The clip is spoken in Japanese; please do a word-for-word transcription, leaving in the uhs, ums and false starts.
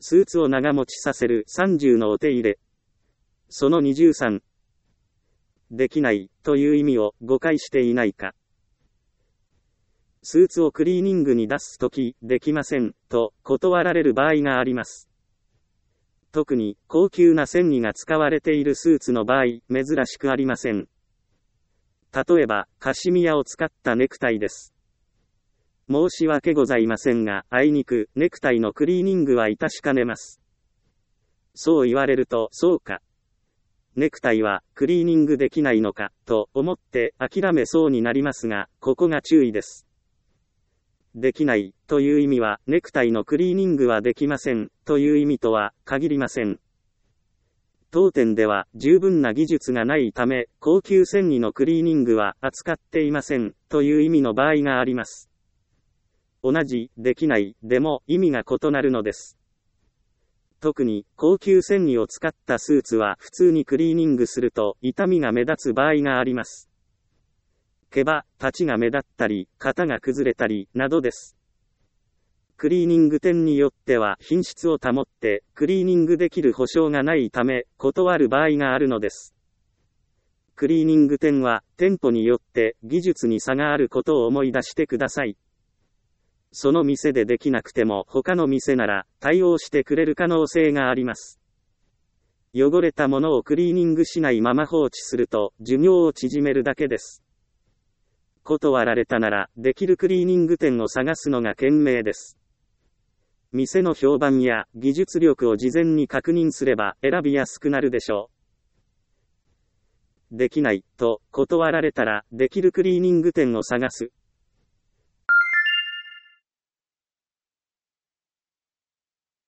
スーツを長持ちさせるさんじゅうのお手入れ。そのにじゅうさん。できないという意味を誤解していないか。スーツをクリーニングに出すとき、できませんと断られる場合があります。特に高級な繊維が使われているスーツの場合、珍しくありません。例えば、カシミヤを使ったネクタイです。申し訳ございませんが、あいにく、ネクタイのクリーニングは致しかねます。そう言われると、そうか。ネクタイは、クリーニングできないのか、と思って諦めそうになりますが、ここが注意です。できない、という意味は、ネクタイのクリーニングはできません、という意味とは、限りません。当店では、十分な技術がないため、高級繊維のクリーニングは、扱っていません、という意味の場合があります。同じ、できない、でも、意味が異なるのです。特に、高級繊維を使ったスーツは、普通にクリーニングすると、傷みが目立つ場合があります。毛羽、立ちが目立ったり、型が崩れたり、などです。クリーニング店によっては品質を保って、クリーニングできる保証がないため、断る場合があるのです。クリーニング店は、店舗によって技術に差があることを思い出してください。その店でできなくても他の店なら対応してくれる可能性があります。汚れたものをクリーニングしないまま放置すると、寿命を縮めるだけです。断られたなら、できるクリーニング店を探すのが賢明です。店の評判や技術力を事前に確認すれば選びやすくなるでしょう。できないと断られたら、できるクリーニング店を探す。